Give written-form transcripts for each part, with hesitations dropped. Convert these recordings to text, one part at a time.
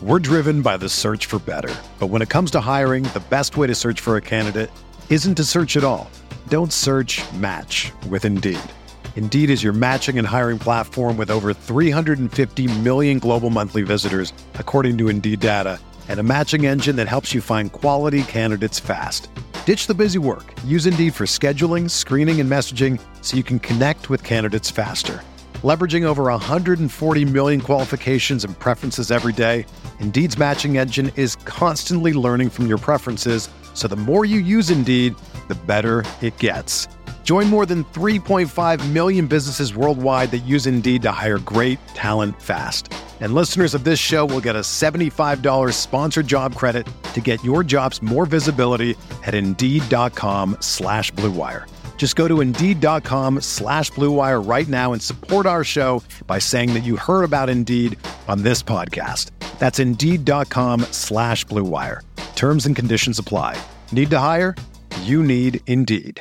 We're driven by the search for better. But when it comes to hiring, the best way to search for a candidate isn't to search at all. Don't search, match with Indeed. Indeed is your matching and hiring platform with over 350 million global monthly visitors, according to Indeed data, and a matching engine that helps you find quality candidates fast. Ditch the busy work. Use Indeed for scheduling, screening, and messaging so you can connect with candidates faster. Leveraging over 140 million qualifications and preferences every day, Indeed's matching engine is constantly learning from your preferences, so the more you use Indeed, the better it gets. Join more than 3.5 million businesses worldwide that use Indeed to hire great talent fast. And listeners of this show will get a $75 sponsored job credit to get your jobs more visibility at Indeed.com/Blue Wire. Just go to Indeed.com/Blue Wire right now and support our show by saying that you heard about Indeed on this podcast. That's Indeed.com/Blue Wire. Terms and conditions apply. Need to hire? You need Indeed.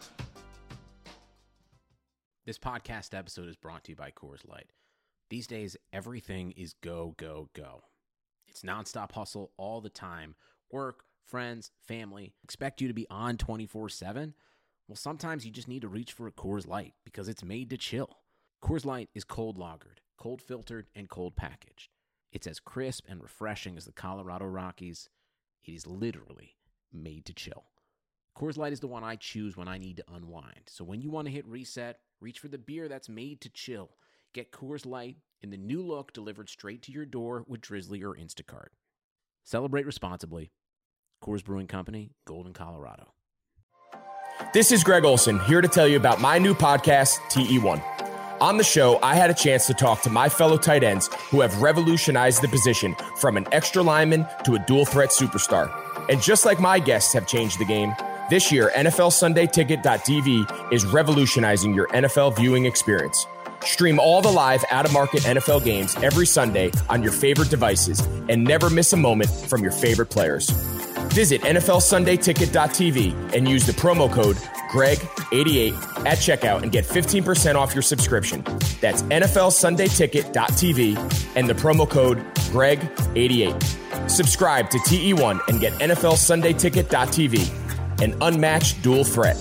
This podcast episode is brought to you by Coors Light. These days, everything is go, go, go. It's nonstop hustle all the time. Work, friends, family, expect you to be on 24/7. Well, sometimes you just need to reach for a Coors Light because it's made to chill. Coors Light is cold lagered, cold filtered, and cold packaged. It's as crisp and refreshing as the Colorado Rockies. It is literally made to chill. Coors Light is the one I choose when I need to unwind. So when you want to hit reset, reach for the beer that's made to chill. Get Coors Light in the new look delivered straight to your door with Drizzly or Instacart. Celebrate responsibly. Coors Brewing Company, Golden, Colorado. This is Greg Olson, here to tell you about my new podcast, TE1. On the show, I had a chance to talk to my fellow tight ends who have revolutionized the position from an extra lineman to a dual threat superstar. And just like my guests have changed the game, this year, NFLSundayTicket.tv is revolutionizing your NFL viewing experience. Stream all the live out-of-market NFL games every Sunday on your favorite devices and never miss a moment from your favorite players. Visit NFLSundayTicket.tv and use the promo code GREG88 at checkout and get 15% off your subscription. That's NFLSundayTicket.tv and the promo code GREG88. Subscribe to TE1 and get NFLSundayTicket.tv, an unmatched dual threat.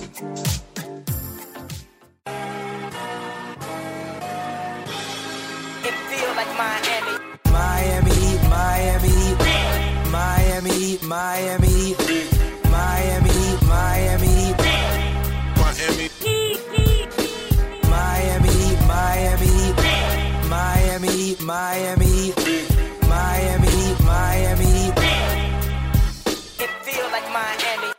It feels like Miami. Miami, Miami, Miami, Miami, Miami, Miami, Miami, Miami, Miami, Miami, Miami, Miami, Miami. It feels like Miami.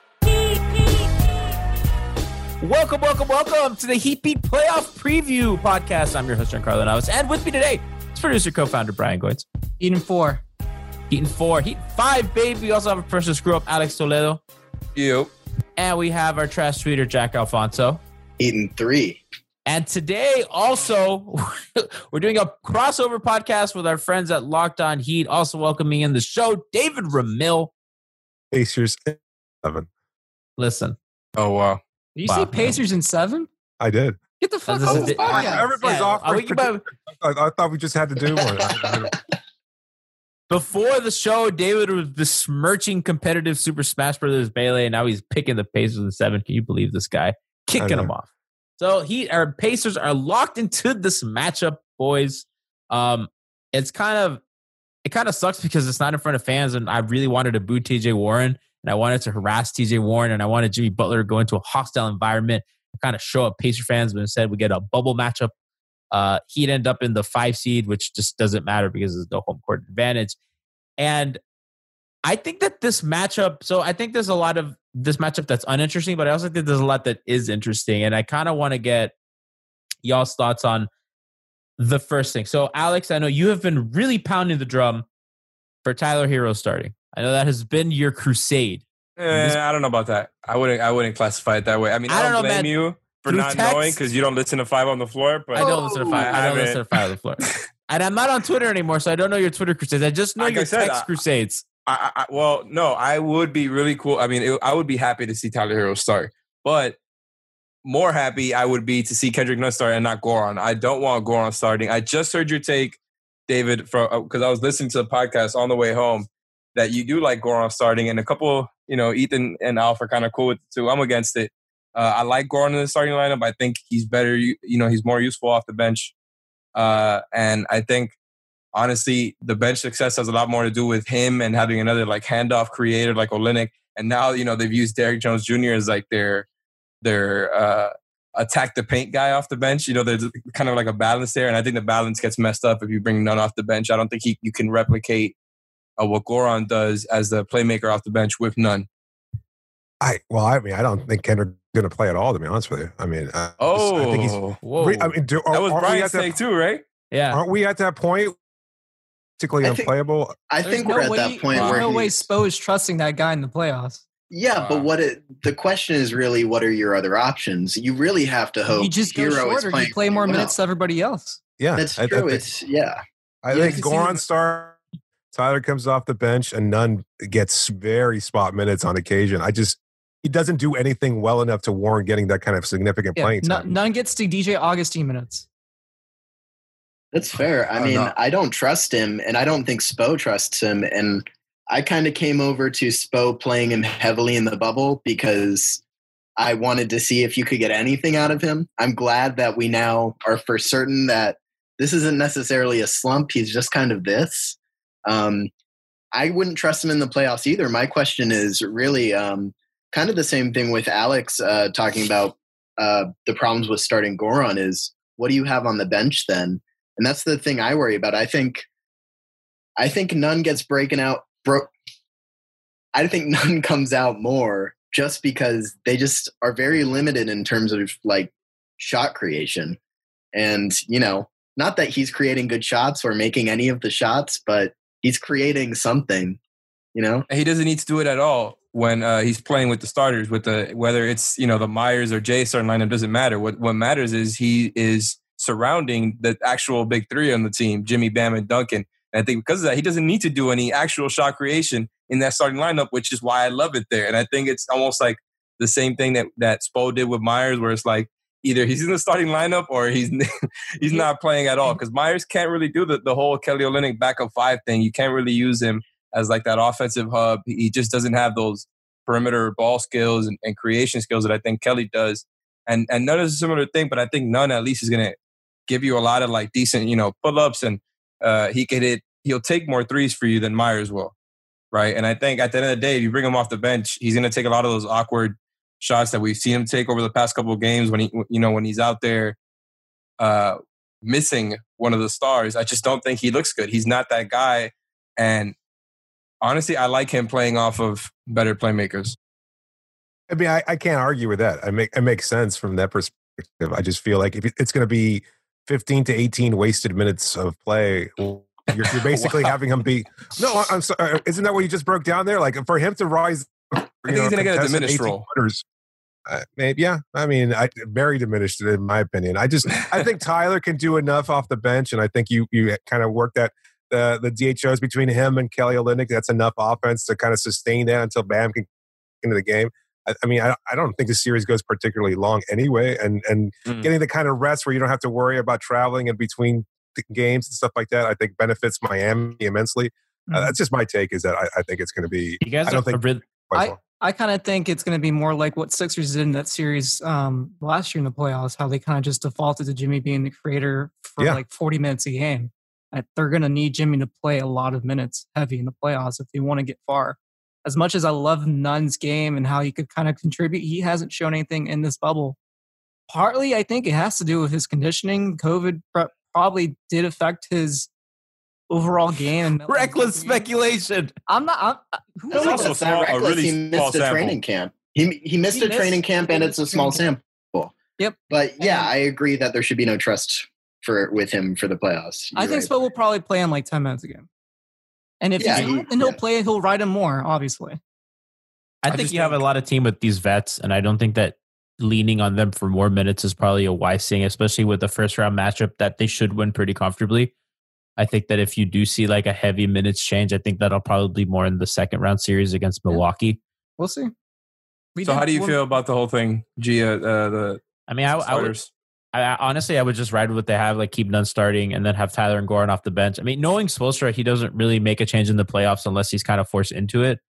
Welcome to the Heat Beat Playoff Preview Podcast. I'm your host, Giancarlo Navas, and with me today is producer, co-founder Brian Goins. Heat in 4. Heat in 4. Heat 5, baby. We also have a person screw up, Alex Toledo. Yep. And we have our trash tweeter, Jack Alfonso. Heat in 3. And today, also, we're doing a crossover podcast with our friends at Locked On Heat. Also welcoming in the show, David Ramil. Pacers 7. Listen. Oh, wow. Did you say Pacers in 7? I did. Get the fuck This off is the the- podcast. Everybody's off. I thought we just had to do one. Before the show, David was besmirching competitive Super Smash Brothers Melee, and now he's picking the Pacers in 7. Can you believe this guy? Kicking him off. So our Pacers are locked into this matchup, boys. It kind of sucks because it's not in front of fans, and I really wanted to boo TJ Warren, and I wanted to harass TJ Warren, and I wanted Jimmy Butler to go into a hostile environment and kind of show up Pacer fans, but instead we get a bubble matchup. He'd end up in the 5 seed, which just doesn't matter because there's no home court advantage. And I think that this matchup, so I think there's a lot of this matchup that's uninteresting, but I also think there's a lot that is interesting. And I kind of want to get y'all's thoughts on the first thing. So Alex, I know you have been really pounding the drum for Tyler Hero starting. I know that has been your crusade. I don't know about that. I wouldn't classify it that way. I mean, I don't blame you for not knowing because you don't listen to 5 on the floor. But I don't listen to 5. I don't listen to 5 on the floor. And I'm not on Twitter anymore, so I don't know your Twitter crusades. I just know your text crusades. Well, no, I would be really cool. I mean, I would be happy to see Tyler Hero start. But more happy I would be to see Kendrick Nunn start and not Goran. I don't want Goran starting. I just heard your take David, because I was listening to the podcast on the way home, that you do like Goran starting, and a couple, Ethan and Alf are kind of cool with it too. I'm against it. I like Goran in the starting lineup. I think he's better. He's more useful off the bench. And I think, honestly, the bench success has a lot more to do with him and having another like handoff creator like Olynyk. And now, they've used Derrick Jones Jr. as like their attack the paint guy off the bench. There's kind of like a balance there. And I think the balance gets messed up if you bring Nunn off the bench. I don't think you can replicate what Goran does as the playmaker off the bench with Nunn. I don't think Kendrick's going to play at all, to be honest with you. I think he's. Whoa. That was Brian's take too, right? Yeah. Aren't we at that point? Particularly unplayable. I think we're at that point where no way Spo is trusting that guy in the playoffs. Yeah, but the question is really, what are your other options? You really have to hope. You just go shorter. You play more minutes than everybody else. Yeah, that's true. I think Goran starts. Tyler comes off the bench, and Nunn gets very spot minutes on occasion. He doesn't do anything well enough to warrant getting that kind of significant playing time. Nunn gets to DJ Augustine minutes. That's fair. I don't trust him, and I don't think Spo trusts him. And I kind of came over to Spo playing him heavily in the bubble because I wanted to see if you could get anything out of him. I'm glad that we now are for certain that this isn't necessarily a slump. He's just kind of this. I wouldn't trust him in the playoffs either. My question is really kind of the same thing with Alex talking about the problems with starting Goran is, what do you have on the bench then? And that's the thing I worry about. I think Nunn gets I think Nunn comes out more just because they just are very limited in terms of like shot creation. And, not that he's creating good shots or making any of the shots, but he's creating something, And he doesn't need to do it at all when he's playing with the starters, whether it's, the Myers or Jay starting lineup, doesn't matter. What matters is he is surrounding the actual big three on the team, Jimmy, Bam, and Duncan. And I think because of that, he doesn't need to do any actual shot creation in that starting lineup, which is why I love it there. And I think it's almost like the same thing that Spo did with Myers, where it's like either he's in the starting lineup or he's not playing at all. Because Myers can't really do the whole Kelly Olynyk backup five thing. You can't really use him as like that offensive hub. He just doesn't have those perimeter ball skills and creation skills that I think Kelly does. And Nunn is a similar thing, but I think Nunn at least is going to give you a lot of like decent, pull-ups, and he'll take more threes for you than Myers will. Right. And I think at the end of the day, if you bring him off the bench, he's going to take a lot of those awkward shots that we've seen him take over the past couple of games when he's out there missing one of the stars. I just don't think he looks good. He's not that guy. And honestly, I like him playing off of better playmakers. I can't argue with that. It makes sense from that perspective. I just feel like if it's going to be 15 to 18 wasted minutes of play, you're basically having him be. No, I'm sorry. Isn't that what you just broke down there? Like for him to rise, I think he's going to get a diminished role. Maybe, yeah. Very diminished in my opinion. I think Tyler can do enough off the bench, and I think you kind of work that the DHOs between him and Kelly Olynyk. That's enough offense to kind of sustain that until Bam can get into the game. I don't think the series goes particularly long anyway, and getting the kind of rest where you don't have to worry about traveling in between games and stuff like that, I think benefits Miami immensely. That's just my take. Is that I think it's going to be. You guys I kind of think it's going to be more like what Sixers did in that series last year in the playoffs, how they kind of just defaulted to Jimmy being the creator for like 40 minutes a game. They're going to need Jimmy to play a lot of minutes heavy in the playoffs if they want to get far. As much as I love Nunn's game and how he could kind of contribute, he hasn't shown anything in this bubble. Partly, I think it has to do with his conditioning. COVID probably did affect his overall game. Reckless speculation. I'm not. Who's also reckless? He missed a training camp. He missed a training camp, and it's a small sample. Yep. But yeah, I agree that there should be no trust with him for the playoffs. I think Spo will probably play him like 10 minutes a game. And if he'll play, he'll ride him more, obviously. I think you have a lot of team with these vets, and I don't think that leaning on them for more minutes is probably a wise thing, especially with the first round matchup that they should win pretty comfortably. I think that if you do see like a heavy minutes change, I think that'll probably be more in the second round series against Milwaukee. We'll see. So how do you feel about the whole thing, Gia? Honestly, I would just ride with what they have, like keep Nunn starting and then have Tyler and Goran off the bench. I mean, knowing Spoelstra, he doesn't really make a change in the playoffs unless he's kind of forced into it.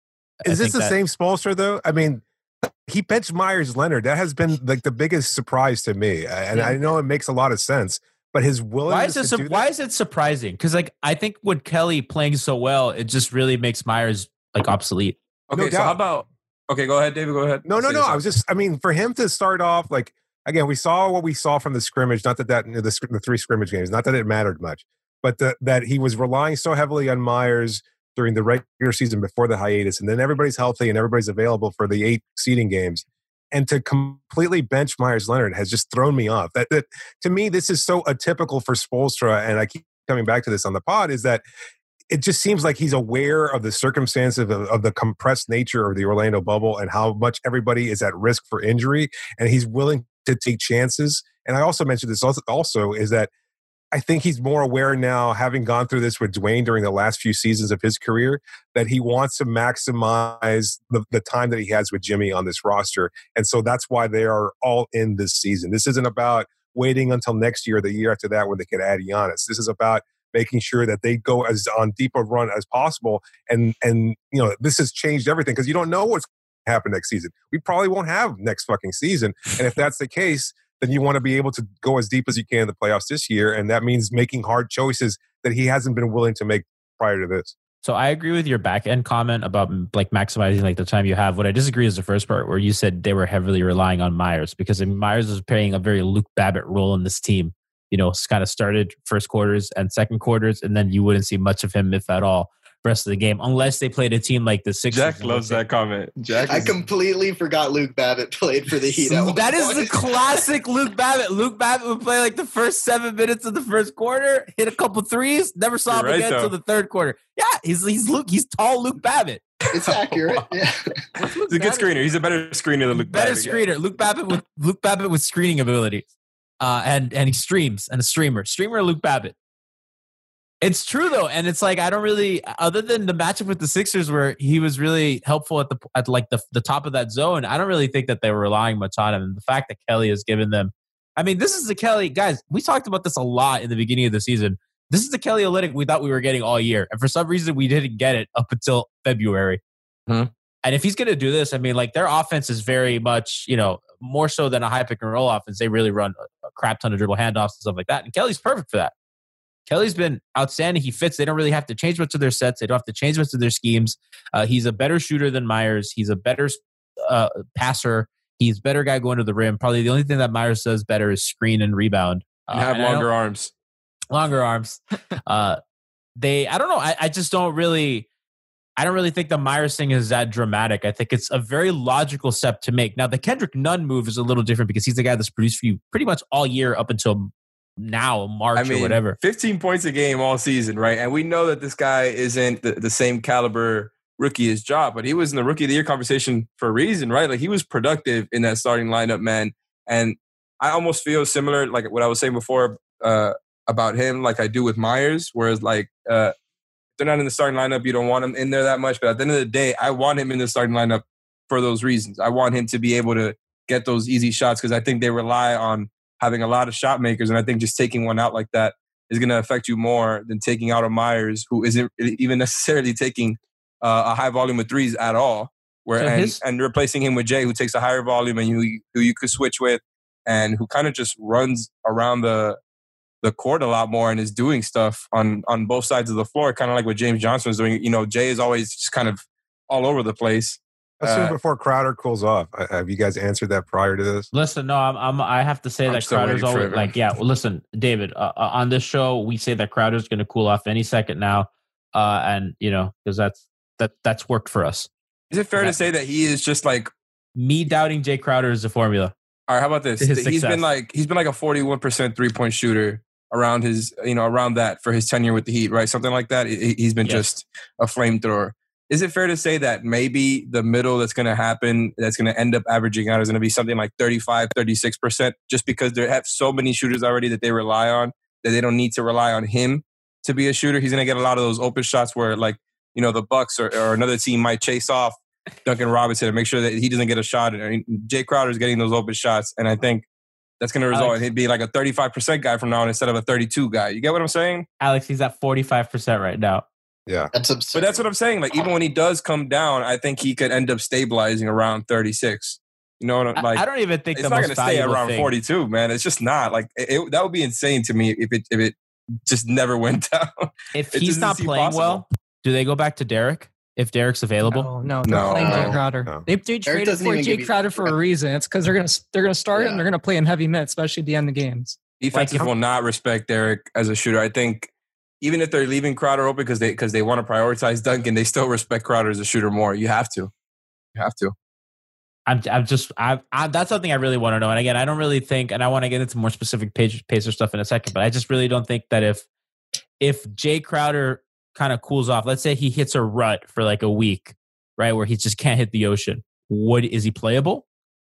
Is this the same Spoelstra, though? I mean, he benched Myers Leonard. That has been like the biggest surprise to me. And I know it makes a lot of sense, but his willingness why is it surprising? Because like I think with Kelly playing so well, it just really makes Myers like obsolete. Okay, so how about okay, go ahead, David, go ahead. No. I mean, for him to start off like again, we saw what we saw from the scrimmage, not that the 3 scrimmage games, not that it mattered much, but that he was relying so heavily on Myers during the regular season before the hiatus, and then everybody's healthy and everybody's available for the 8 seeding games. And to completely bench Myers Leonard has just thrown me off. That to me, this is so atypical for Spoelstra, and I keep coming back to this on the pod, is that it just seems like he's aware of the circumstances of the compressed nature of the Orlando bubble and how much everybody is at risk for injury, and he's willing to take chances. And I also mentioned this also is that I think he's more aware now, having gone through this with Dwayne during the last few seasons of his career, that he wants to maximize the time that he has with Jimmy on this roster. And so that's why they are all in this season. This isn't about waiting until next year or the year after that when they can add Giannis. This is about making sure that they go as on deep a run as possible. And this has changed everything because you don't know what's going to happen next season. We probably won't have next fucking season. And if that's the case, then you want to be able to go as deep as you can in the playoffs this year. And that means making hard choices that he hasn't been willing to make prior to this. So I agree with your back end comment about like maximizing like the time you have. What I disagree is the first part where you said they were heavily relying on Myers, because Myers was playing a very Luke Babbitt role in this team. It's kind of started first quarters and second quarters, and then you wouldn't see much of him, if at all, rest of the game, unless they played a team like the Sixers. Jack loves that comment. I completely forgot Luke Babbitt played for the Heat. That is the classic Luke Babbitt. Luke Babbitt would play like the first 7 minutes of the first quarter, hit a couple threes, never saw him again until the third quarter. Yeah, he's tall Luke Babbitt. It's accurate. Yeah. He's a good screener. He's a better screener than Luke Babbitt. Better screener. Yeah. Luke Babbitt with screening abilities. And he streams and a streamer Luke Babbitt. It's true though, and it's like I don't really, other than the matchup with the Sixers where he was really helpful at the top of that zone, I don't really think that they were relying much on him. And the fact that Kelly has given them, I mean, this is the Kelly guys. We talked about this a lot in the beginning of the season. This is the Kelly Olynyk we thought we were getting all year, and for some reason we didn't get it up until February. And if he's going to do this, I mean, like their offense is very much, more so than a high pick and roll offense. They really run a crap ton of dribble handoffs and stuff like that. And Kelly's perfect for that. Kelly's been outstanding. He fits. They don't really have to change much of their sets. They don't have to change much of their schemes. He's a better shooter than Myers. He's a better passer. He's a better guy going to the rim. Probably the only thing that Myers does better is screen and rebound. Have longer arms. Longer arms. I don't know. I just don't really... I don't really think the Myers thing is that dramatic. I think it's a very logical step to make. Now, the Kendrick Nunn move is a little different because he's the guy that's produced for you pretty much all year up until now, March or whatever. 15 points a game all season, right? And we know that this guy isn't the same caliber rookie as Ja, but he was in the Rookie of the Year conversation for a reason, right? Like he was productive in that starting lineup, man. And I almost feel similar, like what I was saying before about him, like I do with Myers, whereas like they're not in the starting lineup, you don't want him in there that much. But at the end of the day, I want him in the starting lineup for those reasons. I want him to be able to get those easy shots because I think they rely on having a lot of shot makers. And I think just taking one out like that is going to affect you more than taking out a Myers who isn't even necessarily taking a high volume of threes at all. And replacing him with Jay, who takes a higher volume and who you could switch with and who kind of just runs around the court a lot more and is doing stuff on both sides of the floor, kind of like what James Johnson was doing. Jay is always just kind of all over the place. Assume before Crowder cools off. Have you guys answered that prior to this? Listen, no, I have to say that Crowder's always like, yeah. Well, listen, David, on this show we say that Crowder's going to cool off any second now, and because that's worked for us. Is it fair to say that he is just like me doubting Jay Crowder is the formula? All right, how about this? He's been like a 41% 3-point shooter around his, around that for his tenure with the Heat, right? Something like that. He's been just a flamethrower. Is it fair to say that maybe the middle that's going to happen, that's going to end up averaging out is going to be something like 35, 36%, just because they have so many shooters already that they rely on, that they don't need to rely on him to be a shooter? He's going to get a lot of those open shots where like, the Bucks or another team might chase off Duncan Robinson and make sure that he doesn't get a shot. And Jay Crowder is getting those open shots. And I think that's going to result in him being like a 35% guy from now on instead of a 32 guy. You get what I'm saying? Alex, he's at 45% right now. Yeah. That's absurd. But that's what I'm saying. Like, even when he does come down, I think he could end up stabilizing around 36. You know what I'm like? I don't even think it's the not most going to stay valuable around thing. 42, man. It's just not. Like, that would be insane to me if it just never went down. If It he's doesn't not seem playing possible. well, do they go back to Derek? If Derek's available? No, they're playing Jay Crowder. No. They traded doesn't for even Jay give you- Crowder for a reason. It's because they're gonna start him. Yeah. They're gonna play him heavy minutes, especially at the end of the games. Defenses will not respect Derek as a shooter. I think even if they're leaving Crowder open because they want to prioritize Duncan, they still respect Crowder as a shooter more. You have to. That's something I really want to know. And again, I don't really think, and I want to get into more specific Pacer stuff in a second, but I just really don't think that if Jay Crowder kind of cools off, let's say he hits a rut for like a week, right, where he just can't hit the ocean, is he playable?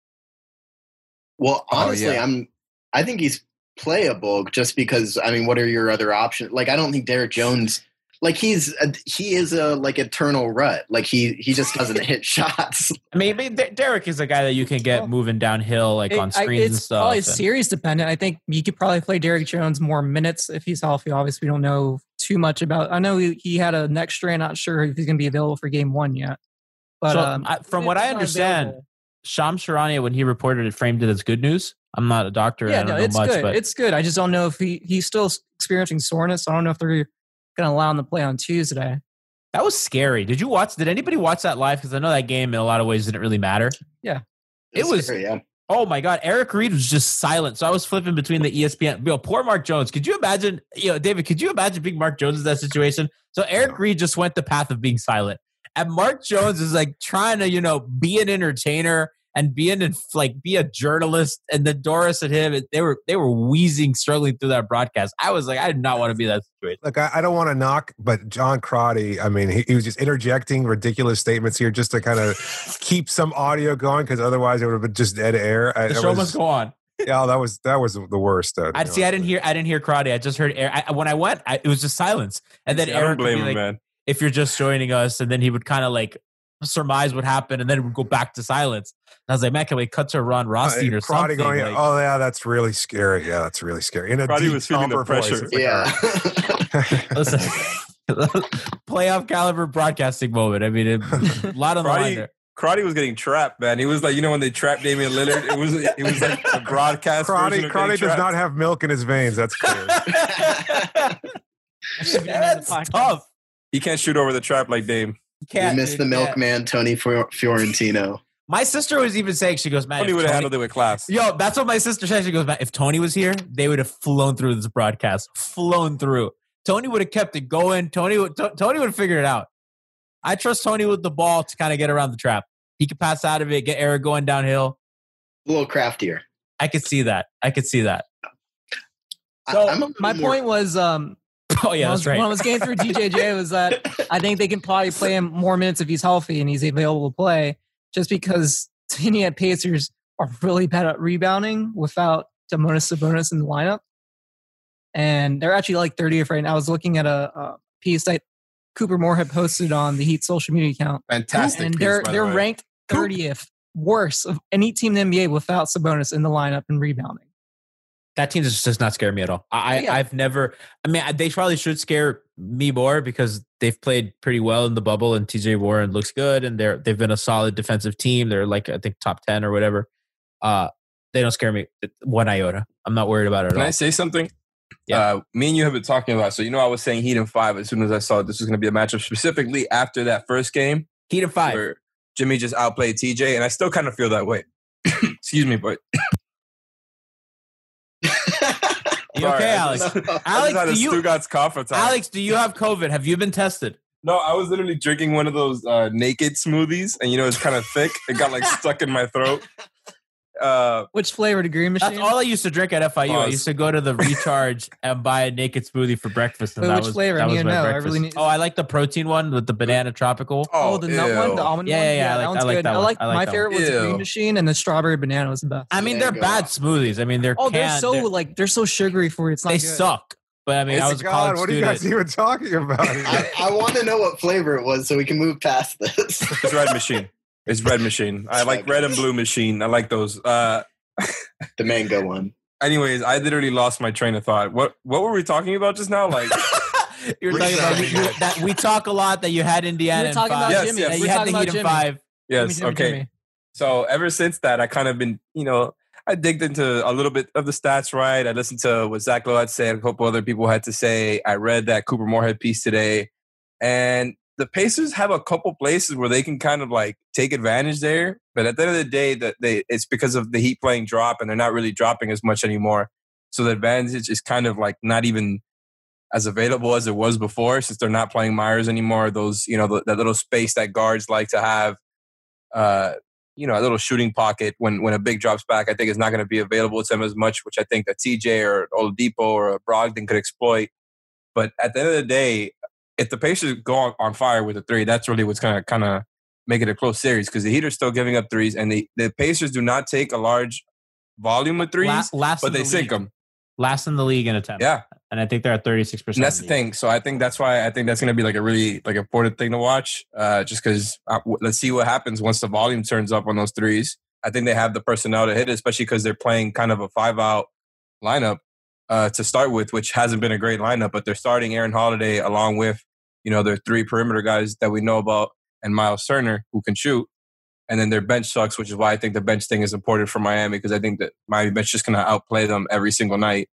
Well, honestly, yeah. I think he's playable just because, I mean, what are your other options? Like, I don't think Derek Jones, like he is a like eternal rut. Like he just doesn't hit shots. I mean, Derek is a guy that you can get moving downhill, like on screens and It's stuff. probably series dependent. I think you could probably play Derek Jones more minutes if he's healthy. Obviously, we don't know too much about. I know he had a neck strain. Not sure if he's going to be available for game 1 yet. But So, from what I understand, Shams Charania, when he reported it, framed it as good news. I'm not a doctor. Yeah, I don't know it's much, good. but It's good. I just don't know if he's still experiencing soreness. I don't know if they're going to allow him to play on Tuesday. that was scary. Did anybody watch that live? Because I know that game in a lot of ways didn't really matter. Yeah. It was. Scary, yeah. Oh my God, Eric Reed was just silent. So I was flipping between the ESPN. Poor Mark Jones. Could you imagine, David, could you imagine being Mark Jones in that situation? So Eric Reed just went the path of being silent. And Mark Jones is like trying to, be an entertainer and be a journalist. And then Doris and him, they were wheezing, struggling through that broadcast. I was like, I did not want to be in that situation. Look, I don't want to knock, but John Crotty, I mean, he was just interjecting ridiculous statements here just to kind of keep some audio going because otherwise it would have been just dead air. The show must go on. Yeah, that was the worst. I didn't hear Crotty. I just heard Eric. When I went, it was just silence. And then I Eric don't would blame be him, like, man. if you're just joining us, and then he would kind of like surmise what happened, and then it would go back to silence. And I was like, man, can we cut to Ron Rothstein or Crotty something? going, Like, oh yeah, that's really scary. Yeah, that's really scary. In a Crotty deep, was feeling the somber voice. pressure. It's like, Yeah. listen, playoff caliber broadcasting moment. I mean, a lot on the line there. Crotty was getting trapped, man. He was like, when they trapped Damian Lillard, it was like a broadcast version of Crotty getting does trapped. not have milk in his veins. That's clear. That's tough. He can't shoot over the trap like Dame. You missed the milkman, Tony Fiorentino. My sister was even saying, she goes, man, Tony would have handled it with class. Yo, that's what my sister said. She goes, man, if Tony was here, they would have flown through this broadcast. Flown through. Tony would have kept it going. Tony would have figured it out. I trust Tony with the ball to kind of get around the trap. He could pass out of it, get Eric going downhill. A little craftier. I could see that. So my point was, oh yeah, that's right. When I was getting through DJJ was that I think they can probably play him more minutes if he's healthy and he's available to play, just because the Indiana Pacers are really bad at rebounding without Domantas Sabonis in the lineup. And they're actually like 30th right now. I was looking at a piece that Cooper Moore posted on the Heat social media account. Fantastic. And piece, they're by the way. ranked 30th worst of any team in the NBA without Sabonis in the lineup and rebounding. That team just does not scare me at all. I've never. I mean, they probably should scare me more because they've played pretty well in the bubble, and TJ Warren looks good, and they've been a solid defensive team. They're like, I think, top 10 or whatever. They don't scare me one iota. I'm not worried about it at all. Can I say something? Yeah. Me and you have been talking about. So I was saying Heat in 5 as soon as I saw this was going to be a matchup specifically after that first game. Heat in 5. Where Jimmy just outplayed TJ, and I still kind of feel that way. Excuse me, but. You okay, Alex? Alex, do you have COVID? Have you been tested? No, I was literally drinking one of those naked smoothies, and it's kind of thick. It got stuck in my throat. Which flavor? The green machine? That's all I used to drink at FIU. I used to go to the Recharge and buy a naked smoothie for breakfast. And which flavor? That was my I breakfast. really need. I like the protein one with the banana tropical. Oh, the nut one, the almond one. Yeah, that one's good. that one. My favorite was the green machine, and the strawberry banana was the best. I mean, they're bad smoothies. I mean, they're they're so sugary for you. It's not they good. suck. But I mean, I was a college what student. are you guys even talking about? I want to know what flavor it was so we can move past this. It's Red Machine. It's Red Machine. I like Red and Blue Machine. I like those. The mango one. Anyways, I literally lost my train of thought. What were we talking about just now? Like You're talking about that we talk a lot that you had Indiana in 5. About Jimmy. Yes. That you had the Heat in 5. Yes. Jimmy. Okay. So ever since that, I kind of been, I digged into a little bit of the stats, right? I listened to what Zach Lowe had said, a couple other people had to say. I read that Cooper Moorhead piece today. And the Pacers have a couple places where they can kind of like take advantage there. But at the end of the day, it's because of the Heat playing drop and they're not really dropping as much anymore. So the advantage is kind of like not even as available as it was before since they're not playing Myers anymore. Those, that little space that guards like to have, a little shooting pocket when a big drops back, I think is not going to be available to them as much, which I think that TJ or Oladipo or Brogdon could exploit. But at the end of the day, if the Pacers go on fire with a 3, that's really what's going to kind of make it a close series because the Heat are still giving up 3s and the Pacers do not take a large volume of 3s, but they sink them. Last in the league in attempts. Yeah. And I think they're at 36%. And that's the thing. So I think that's why I think that's going to be like a really like important thing to watch just because let's see what happens once the volume turns up on those 3s. I think they have the personnel to hit it, especially because they're playing kind of a 5-out lineup to start with, which hasn't been a great lineup, but they're starting Aaron Holiday along with, their 3 perimeter guys that we know about and Miles Turner who can shoot. And then their bench sucks, which is why I think the bench thing is important for Miami because I think that Miami bench is just going to outplay them every single night.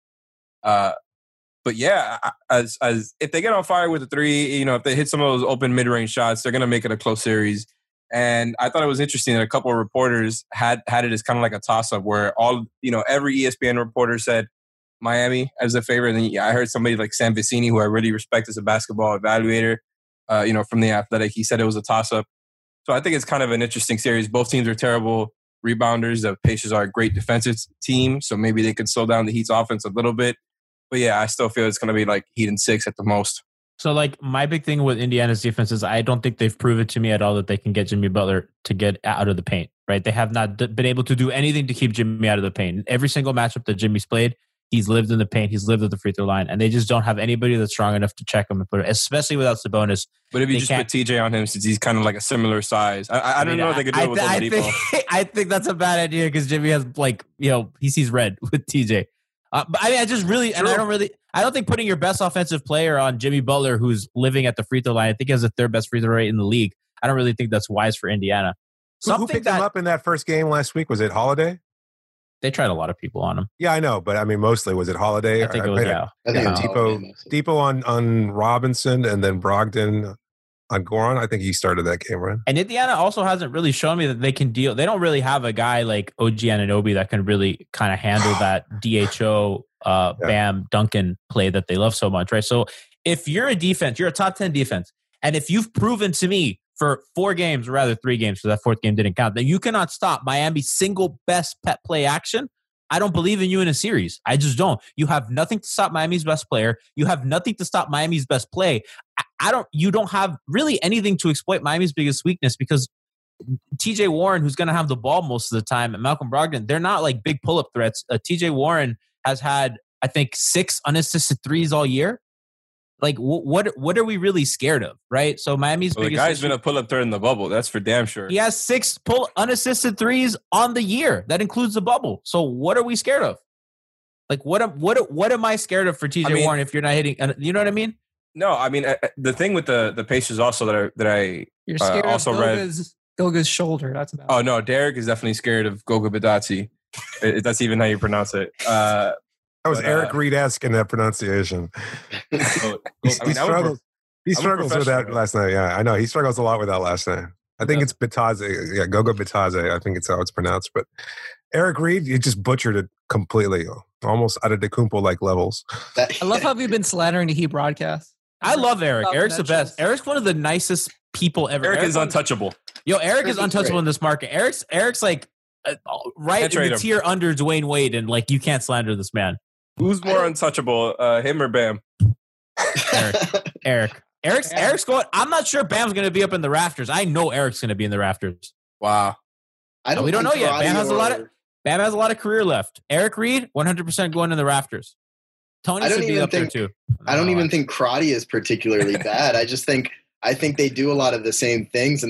But yeah, as if they get on fire with a 3, if they hit some of those open mid-range shots, they're going to make it a close series. And I thought it was interesting that a couple of reporters had it as kind of like a toss-up where every ESPN reporter said Miami as a favorite. And then I heard somebody like Sam Vecini, who I really respect as a basketball evaluator, from The Athletic, he said it was a toss-up. So I think it's kind of an interesting series. Both teams are terrible rebounders. The Pacers are a great defensive team, so maybe they can slow down the Heat's offense a little bit. But yeah, I still feel it's going to be like Heat in 6 at the most. So like my big thing with Indiana's defense is I don't think they've proven to me at all that they can get Jimmy Butler to get out of the paint, right? They have not been able to do anything to keep Jimmy out of the paint. Every single matchup that Jimmy's played, he's lived in the paint. He's lived at the free throw line. And they just don't have anybody that's strong enough to check him and put it, especially without Sabonis. But if you just put TJ on him since he's kind of like a similar size, I don't know if they could do it with Oladipo. I think that's a bad idea because Jimmy has he sees red with TJ. But I just really, and I don't think putting your best offensive player on Jimmy Butler, who's living at the free throw line, I think he has the 3rd best free throw rate in the league. I don't really think that's wise for Indiana. Who picked him up in that first game last week? Was it Holiday? They tried a lot of people on him. Yeah, I know, but I mean, mostly was it Holiday? I think it was Depot on Robinson, and then Brogdon on Goran. I think he started that game, right? And Indiana also hasn't really shown me that they can deal. They don't really have a guy like OG Anunoby that can really kind of handle that DHO Bam Duncan play that they love so much, right? So if you're a defense, you're a top 10 defense, and if you've proven to me for 4 games, or rather 3 games, because that 4th game didn't count, that you cannot stop Miami's single best pet play action, I don't believe in you in a series. I just don't. You have nothing to stop Miami's best player. You have nothing to stop Miami's best play. You don't have really anything to exploit Miami's biggest weakness because TJ Warren, who's going to have the ball most of the time, and Malcolm Brogdon, they're not like big pull-up threats. TJ Warren has had, I think, 6 unassisted 3s all year. Like, what are we really scared of, right? So Miami's biggest... The guy's been a pull-up threat in the bubble. That's for damn sure. He has 6 unassisted 3s on the year. That includes the bubble. So what are we scared of? Like, what am I scared of for TJ Warren if you're not hitting... You know what I mean? No, I mean, the thing with the Pacers also that I you're scared also of Goga's shoulder. That's about it. No, Derek is definitely scared of Goga Bitadze. That's even how you pronounce it. That was Eric Reed-esque in that pronunciation. He struggles with that last night. Yeah, I know. He struggles a lot with that last night. I think it's Bitadze. Yeah, Goga Bitadze. I think it's how it's pronounced. But Eric Reed, he just butchered it completely, almost out of Antetokounmpo-like levels. I love how we've been slandering the Heat broadcast. I love Eric. Eric's the best. Eric's one of the nicest people ever. Eric is untouchable. Eric is untouchable in this market. Eric's like right in the tier under Dwayne Wade, and like you can't slander this man. Who's more untouchable, him or Bam? Eric. Eric's going. I'm not sure Bam's going to be up in the rafters. I know Eric's going to be in the rafters. Wow. We don't know yet. Bam has a lot of career left. Eric Reed, 100% going in the rafters. Tony should be up there too. I don't even think Crotty is particularly bad. I think they do a lot of the same things, and they don't.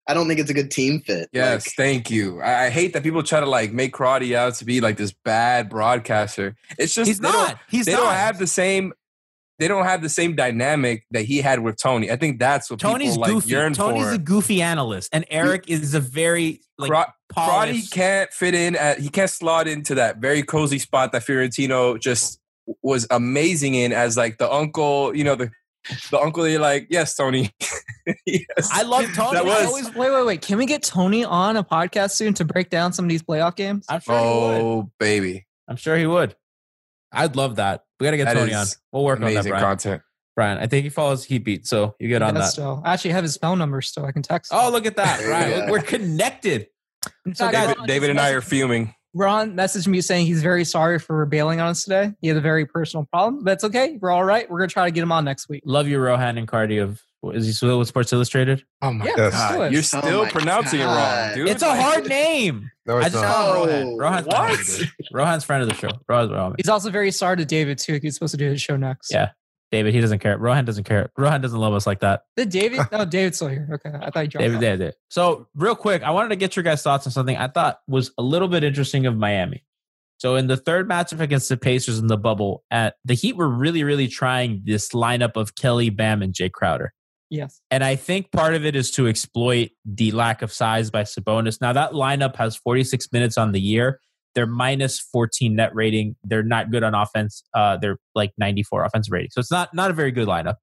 I don't think it's a good team fit. Yes, thank you. I hate that people try to like make Crotty out to be like this bad broadcaster. It's just He's not. They don't have the same. They don't have the same dynamic that he had with Tony. I think that's what Tony's people like goofy. yearn Tony's for. a goofy analyst, and Eric is a very like Crotty can't fit in. He can't slot into that very cozy spot that Fiorentino just was amazing in as like the uncle. You know the uncle. You're like, yes, Tony. Yes. I love Tony. Wait. Can we get Tony on a podcast soon to break down some of these playoff games? I'm sure he would. Baby. I'm sure he would. I'd love that. We got to get That Tony on. is We'll work on that, amazing Brian. content. Brian, I think he follows Heat Beat, so you get on that. Still. I actually have his phone number still. I can text him. Oh, look at that. Right. We're connected. So guys, David and I are fuming. Ron messaged me saying he's very sorry for bailing on us today. He had a very personal problem, but it's okay. We're all right. We're going to try to get him on next week. Love you, Rohan and Cardi of, is he still with Sports Illustrated? Oh my God. God. You're still pronouncing it wrong, dude. It's a hard name. No, I it's just not. call him Rohan. Rohan's What? Rohan's friend of the show. Rohan. He's also very sorry to David, too. He's supposed to do his show next. Yeah. David, he doesn't care. Rohan doesn't care. Rohan doesn't love us like that. Did David? No, David's still here. Okay. I thought he dropped David. So real quick, I wanted to get your guys' thoughts on something I thought was a little bit interesting of Miami. So in the third matchup against the Pacers in the bubble, the Heat were really, really trying this lineup of Kelly, Bam, and Jay Crowder. Yes. And I think part of it is to exploit the lack of size by Sabonis. Now that lineup has 46 minutes on the year. They're minus 14 net rating. They're not good on offense. They're like 94 offensive rating. So it's not a very good lineup.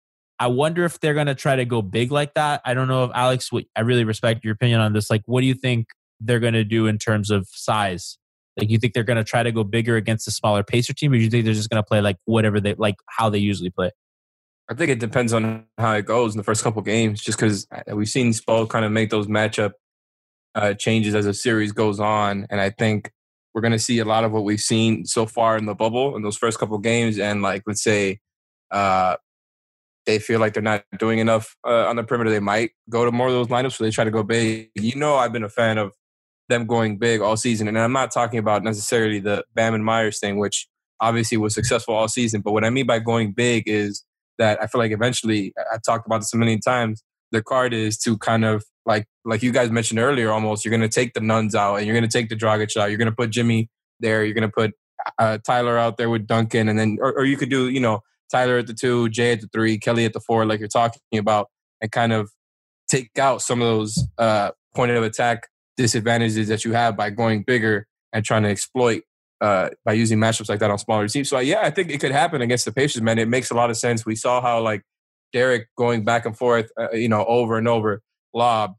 I wonder if they're going to try to go big like that. I don't know if Alex, I really respect your opinion on this. Like, what do you think they're going to do in terms of size? Like, you think they're going to try to go bigger against a smaller Pacer team, or do you think they're just going to play like whatever they like, how they usually play? I think it depends on how it goes in the first couple games, just because we've seen Spo kind of make those matchup changes as the series goes on. And I think we're going to see a lot of what we've seen so far in the bubble in those first couple games. And like, let's say they feel like they're not doing enough on the perimeter, they might go to more of those lineups where they try to go big. You know, I've been a fan of them going big all season. And I'm not talking about necessarily the Bam and Myers thing, which obviously was successful all season. But what I mean by going big is that I feel like eventually, I've talked about this a million times, the card is to kind of like you guys mentioned earlier, almost, you're going to take the Nuns out and you're going to take the Dragic out. You're going to put Jimmy there. You're going to put Tyler out there with Duncan. And then, or you could do, you know, Tyler at the 2, Jay at the 3, Kelly at the 4, like you're talking about, and kind of take out some of those point of attack disadvantages that you have by going bigger and trying to exploit by using matchups like that on smaller teams. So yeah, I think it could happen against the Pacers, man. It makes a lot of sense. We saw how like Derek going back and forth, over and over, lob,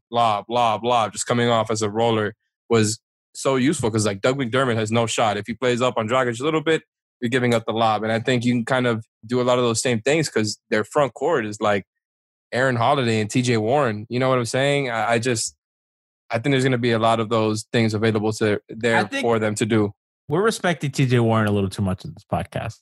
just coming off as a roller was so useful because like Doug McDermott has no shot. If he plays up on Dragic a little bit, you're giving up the lob. And I think you can kind of do a lot of those same things because their front court is like Aaron Holiday and TJ Warren. You know what I'm saying? I think there's going to be a lot of those things available for them to do. We're respecting TJ Warren a little too much in this podcast.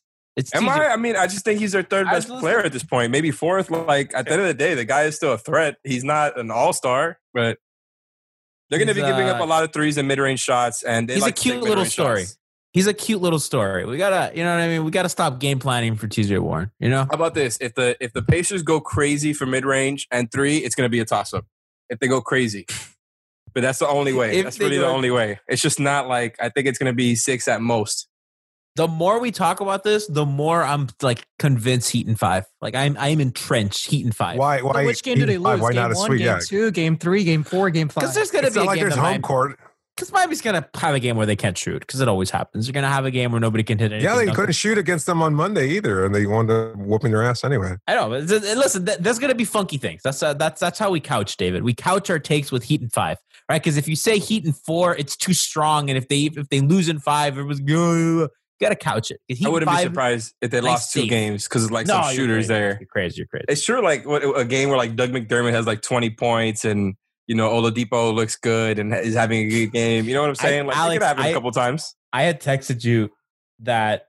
I mean, I just think he's their third best player at this point. Maybe fourth. Like, at the end of the day, the guy is still a threat. He's not an all-star, but they're going to be giving up a lot of threes and mid-range shots. And he's a cute little story. Shots. He's a cute little story. We got to, you know what I mean? We got to stop game planning for TJ Warren, you know? How about this? If the Pacers go crazy for mid-range and 3, it's going to be a toss-up. If they go crazy. But that's the only way. That's really the only way. It's just not like, I think it's going to be 6 at most. The more we talk about this, the more I'm like convinced Heat in 5. Like I'm entrenched Heat in 5. Why? But which game do they lose? Why game not a 1, sweep? game 2, game 3, game 4, game 5. Because there's going to be a like game there's home court. Because Miami's going to have a game where they can't shoot, because it always happens. You're going to have a game where nobody can hit anything. Yeah, they couldn't shoot against them on Monday either, and they wound up whooping their ass anyway. I know. But listen, there's going to be funky things. That's how we couch, David. We couch our takes with Heat in 5, right? Because if you say Heat in 4, it's too strong, and if they lose in 5, everyone's you got to couch it. I wouldn't be surprised if they lost 2 games because like some shooters there. You're crazy. It's true. Like a game where like Doug McDermott has like 20 points and. You know, Oladipo looks good and is having a good game. You know what I'm saying? Like, Alex, it could happen a couple times. I had texted you that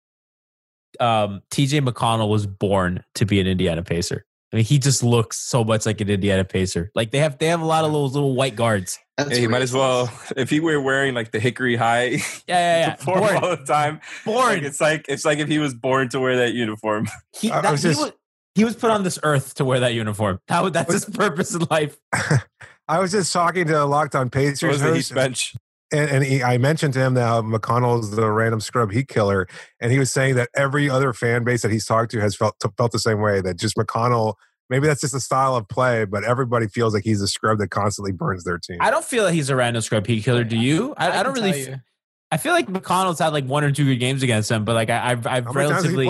TJ McConnell was born to be an Indiana Pacer. I mean, he just looks so much like an Indiana Pacer. Like they have a lot of those little white guards. Yeah, he might as well, if he were wearing like the Hickory High uniform all the time. Born. Like, it's like if he was born to wear that uniform. He was put on this earth to wear that uniform. That's his purpose in life. I was just talking to Locked On Pacers host, bench. and I mentioned to him that McConnell is the random scrub heat killer, and he was saying that every other fan base that he's talked to has felt the same way. That just McConnell, maybe that's just a style of play, but everybody feels like he's a scrub that constantly burns their team. I don't feel like he's a random scrub heat killer. Do you? I don't really. I feel like McConnell's had like 1 or 2 good games against him, but like I've relatively.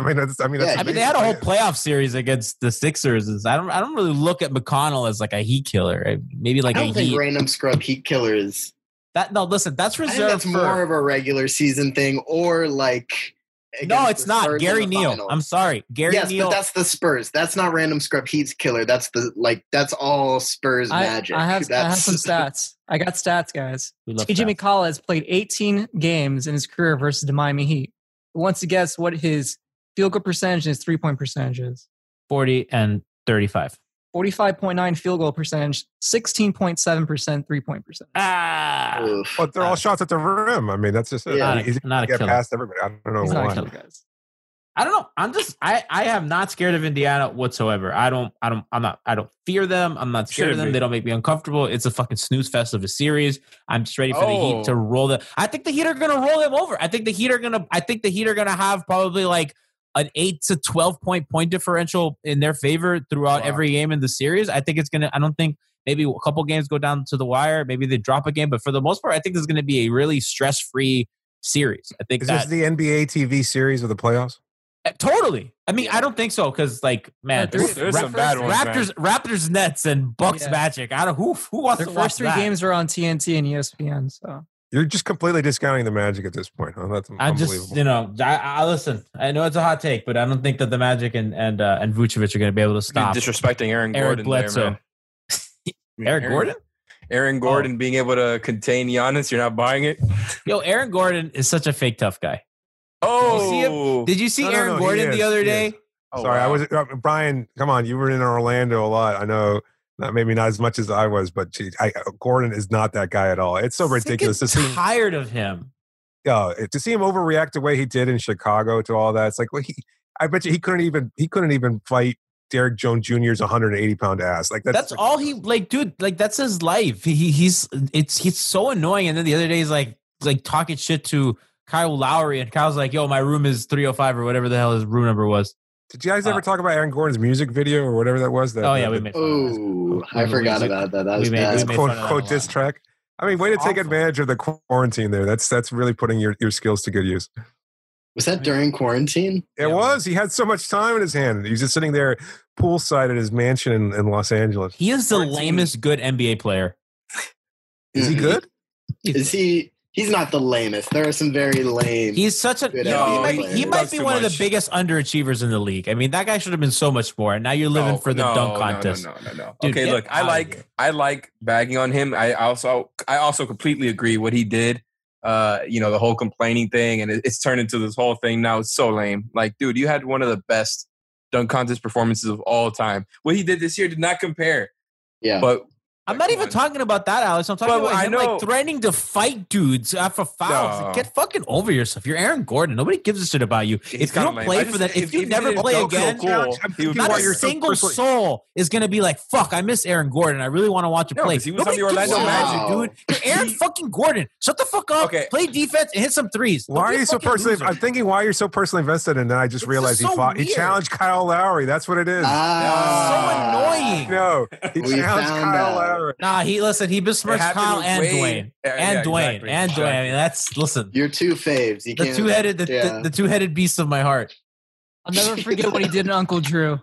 They had a whole playoff series against the Sixers. I don't really look at McConnell as like a heat killer. Maybe like I don't think random scrub heat killer is that. No, listen, that's reserved. That's more of a regular season thing, or like. No, it's not. Gary Neal. I'm sorry, Gary Neal. Yes, but that's the Spurs. That's not random scrub heat killer. That's that's all Spurs magic. I have some stats. I got stats, guys. TJ McConnell has played 18 games in his career versus the Miami Heat. Who wants to guess what his field goal percentage and his 3-point percentage is? 40 and 35. 45.9 field goal percentage, 16.7% 3-point percentage. But they're all shots at the rim. I mean, that's just it. Yeah, He's not a get killer. past everybody. I don't know He's why. not a killer, guys. I don't know. I am not scared of Indiana whatsoever. I don't fear them. I'm not scared of them. They don't make me uncomfortable. It's a fucking snooze fest of a series. I'm just ready for the Heat to roll them. I think the Heat are going to roll them over. I think the Heat are going to have probably like an 8 to 12 point differential in their favor throughout every game in the series. I think it's going to, I don't think maybe a couple games go down to the wire. Maybe they drop a game, but for the most part, I think this is going to be a really stress-free series. I think this the NBA TV series of the playoffs? Totally. I mean, I don't think so because, like, man, there's some bad ones, Raptors, Nets, and Bucks Magic. I don't who wants to watch Their first 3 games are on TNT and ESPN. So you're just completely discounting the Magic at this point. Huh? That's unbelievable. I listen. I know it's a hot take, but I don't think that the Magic and Vucevic are going to be able to stop. You're disrespecting Aaron Gordon. Bledsoe. Aaron Gordon being able to contain Giannis. You're not buying it. Yo, Aaron Gordon is such a fake tough guy. Oh, did you see Aaron Gordon the other day? Sorry, I was Brian. Come on, you were in Orlando a lot. I know, maybe not as much as I was, but Gordon is not that guy at all. It's so ridiculous to see. Tired of him. Yeah, to see him overreact the way he did in Chicago to all that. It's like, I bet you he couldn't even fight Derek Jones Jr.'s 180-pound ass. Like that's all he dude. Like that's his life. He's so annoying. And then the other day he's like talking shit to Kyle Lowry, and Kyle's like, yo, my room is 305 or whatever the hell his room number was. Did you guys ever talk about Aaron Gordon's music video or whatever that was? We made fun I forgot about that. That was bad. Quote diss track. I mean, way to take advantage of the quarantine there. That's really putting your skills to good use. Was that during quarantine? It was. He had so much time in his hand. He was just sitting there poolside at his mansion in Los Angeles. He is the lamest good NBA player. Is he good? Is he? He's not the lamest. There are some very lame. He's such a. He might be one of the biggest underachievers in the league. I mean, that guy should have been so much more. And now you're living for the dunk contest. No. Dude, okay, look, I like bagging on him. I also completely agree what he did. The whole complaining thing, and it's turned into this whole thing now. It's so lame. Like, dude, you had one of the best dunk contest performances of all time. What he did this year did not compare. Yeah, but. I'm not even talking about that, Alex. I'm talking about him like threatening to fight dudes for fouls. Like, get fucking over yourself. You're Aaron Gordon. Nobody gives a shit about you. If you don't play for that, if you never play again, not a single soul is going to be like, fuck, I miss Aaron Gordon. I really want to watch him play. He was on the Orlando Magic, dude. You're Aaron fucking Gordon. Shut the fuck up. Okay. Play defense and hit some threes. Why are you so personally? I'm thinking why you're so personally invested, and then I just realized he challenged Kyle Lowry. That's what it is. So annoying. No, he challenged Kyle Lowry. Nah, he besmirched Kyle and Dwayne. Dwayne. I mean, that's, listen. Your two faves. The two-headed beast of my heart. I'll never forget what he did to Uncle Drew.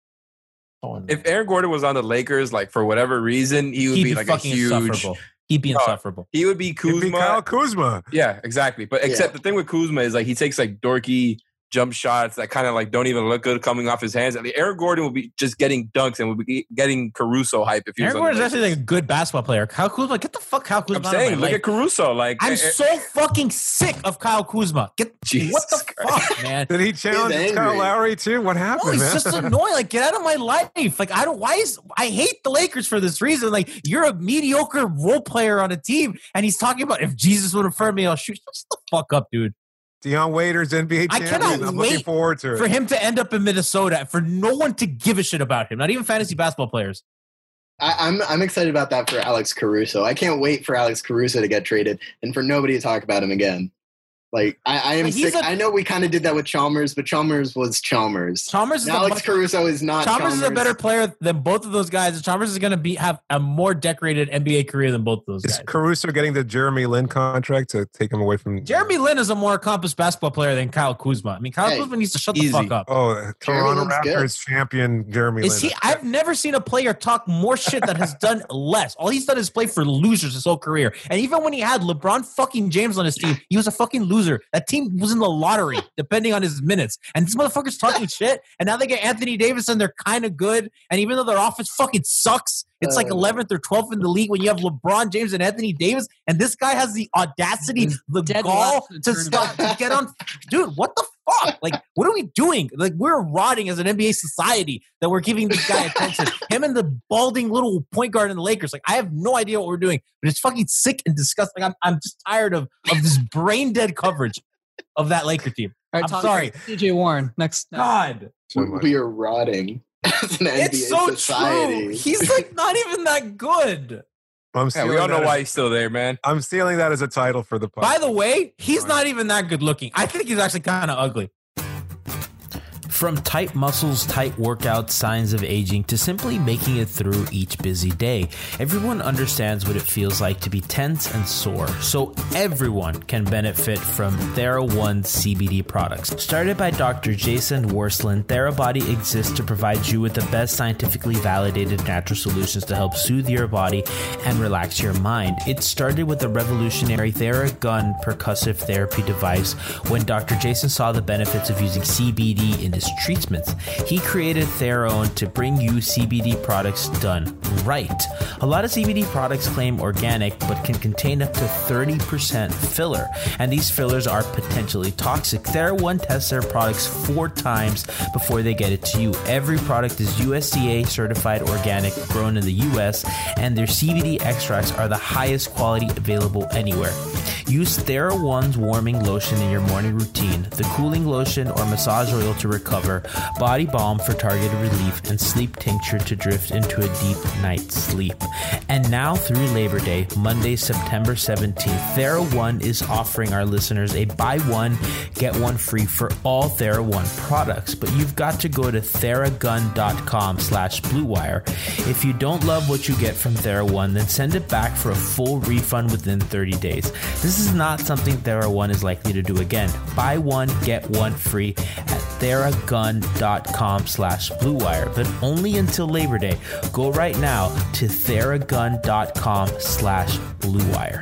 If Aaron Gordon was on the Lakers, like, for whatever reason, he would be like a huge... insufferable. He'd be insufferable. He would be Kuzma. He'd be Kyle Kuzma. Yeah, exactly. But except the thing with Kuzma is, like, he takes, like, dorky jump shots that kind of like don't even look good coming off his hands. I mean, Aaron Gordon will be just getting dunks and will be getting Caruso hype. If Aaron Gordon is actually like a good basketball player. Kyle Kuzma, get the fuck Kyle Kuzma. I'm saying, look at Caruso. Like, I'm so fucking sick of Kyle Kuzma. What the fuck, man? Did he challenge Kyle Lowry too? What happened? No, he's just annoying. Like, get out of my life. Like, I hate the Lakers for this reason. Like, you're a mediocre role player on a team, and he's talking about if Jesus would affirm me, I'll shoot. Shut the fuck up, dude. Deion Waiters NBA I champion. cannot I'm looking wait forward to it. for him to end up in Minnesota, for no one to give a shit about him, not even fantasy basketball players. I'm excited about that for Alex Caruso. I can't wait for Alex Caruso to get traded and for nobody to talk about him again. Like, I am sick. I know we kind of did that with Chalmers, but Chalmers was Chalmers. Alex Caruso is not Chalmers. Chalmers is a better player than both of those guys. Chalmers is going to have a more decorated NBA career than both of those guys. Is Caruso getting the Jeremy Lin contract to take him away from... Jeremy Lin is a more accomplished basketball player than Kyle Kuzma. I mean, Kyle Kuzma needs to shut the fuck up. Oh, Toronto Raptors champion Jeremy Lin. I've never seen a player talk more shit that has done less. All he's done is play for losers his whole career. And even when he had LeBron fucking James on his team, he was a fucking loser. That team was in the lottery, depending on his minutes. And this motherfucker's talking shit. And now they get Anthony Davis and they're kind of good. And even though their offense fucking sucks, it's like 11th or 12th in the league when you have LeBron James and Anthony Davis. And this guy has the audacity, the gall to get on. Dude, what the fuck? Like, what are we doing? Like, we're rotting as an NBA society that we're giving this guy attention. Him and the balding little point guard in the Lakers. Like, I have no idea what we're doing, but it's fucking sick and disgusting. Like, I'm just tired of this brain dead coverage of that Laker team. All right, I'm sorry. TJ Warren. Next. God. We are rotting as an NBA It's so society. true. He's like not even that good. We all know why he's still there, man. I'm stealing that as a title for the podcast. By the way, he's not even that good looking. I think he's actually kind of ugly. From tight muscles, tight workouts, signs of aging, to simply making it through each busy day, everyone understands what it feels like to be tense and sore. So everyone can benefit from TheraOne CBD products. Started by Dr. Jason Worsland, TheraBody exists to provide you with the best scientifically validated natural solutions to help soothe your body and relax your mind. It started with the revolutionary TheraGun percussive therapy device when Dr. Jason saw the benefits of using CBD in his treatments. He created TheraOne to bring you CBD products done right. A lot of CBD products claim organic, but can contain up to 30% filler, and these fillers are potentially toxic. TheraOne tests their products 4 times before they get it to you. Every product is USDA certified organic, grown in the US, and their CBD extracts are the highest quality available anywhere. Use TheraOne's warming lotion in your morning routine, the cooling lotion or massage oil to recover, body balm for targeted relief, and sleep tincture to drift into a deep night's sleep. And now through Labor Day, Monday, September 17th, TheraOne is offering our listeners a buy one, get one free for all TheraOne products. But you've got to go to theragun.com/bluewire. If you don't love what you get from TheraOne, then send it back for a full refund within 30 days. This is not something TheraOne is likely to do again. Buy one, get one free at theragun.com/bluewire, but only until Labor Day. Go right now to theragun.com/bluewire.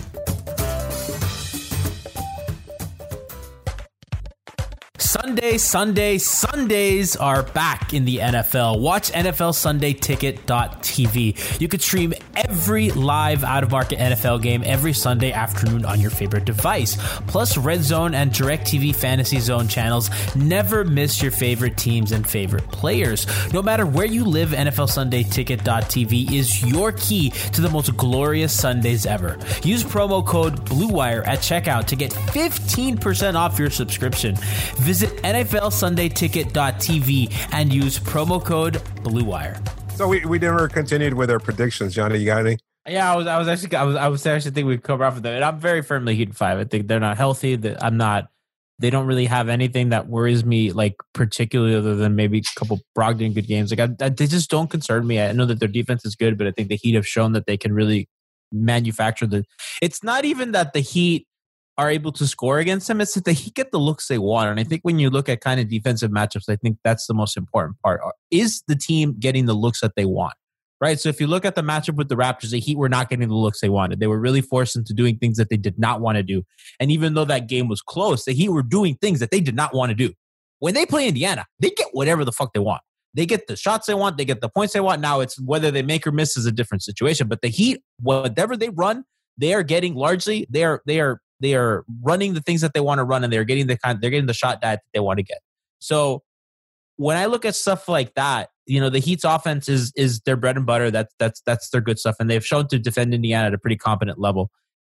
Sundays are back in the NFL. Watch NFLSundayTicket.tv. You could stream every live out-of-market NFL game every Sunday afternoon on your favorite device. Plus, Red Zone and DirecTV Fantasy Zone channels never miss your favorite teams and favorite players. No matter where you live, NFLSundayTicket.tv is your key to the most glorious Sundays ever. Use promo code BLUEWIRE at checkout to get 15% off your subscription. Visit NFLSundayTicket.tv and use promo code BLUEWIRE. So we never continued with our predictions, Johnny. You got any? Yeah, I was actually thinking we'd cover off with them, and I'm very firmly Heat 5. I think they're not healthy. They don't really have anything that worries me, like particularly other than maybe a couple Brogdon good games. Like they just don't concern me. I know that their defense is good, but I think the Heat have shown that they can really manufacture it's not even that the Heat are able to score against them, it's that they get the looks they want. And I think when you look at kind of defensive matchups, I think that's the most important part. Is the team getting the looks that they want? Right? So if you look at the matchup with the Raptors, the Heat were not getting the looks they wanted. They were really forced into doing things that they did not want to do. And even though that game was close, the Heat were doing things that they did not want to do. When they play Indiana, they get whatever the fuck they want. They get the shots they want. They get the points they want. Now it's whether they make or miss is a different situation. But the Heat, whatever they run, they are getting largely, they are running the things that they want to run, and they're getting the shot that they want to get. So when I look at stuff like that, the Heat's offense is their bread and butter. That's their good stuff, and they've shown to defend Indiana at a pretty competent level.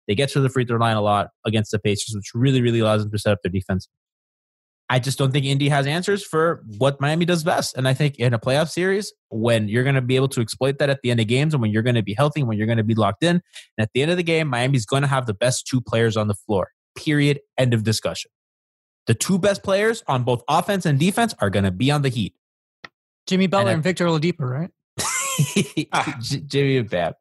They get to the free throw line a lot against the Pacers, which really, really allows them to set up their defense. I just don't think Indy has answers for what Miami does best. And I think in a playoff series, when you're going to be able to exploit that at the end of games and when you're going to be healthy and when you're going to be locked in, and at the end of the game, Miami's going to have the best 2 players on the floor. Period. End of discussion. The 2 best players on both offense and defense are going to be on the Heat. Jimmy Butler and Victor Oladipo, right? Jimmy and Bam.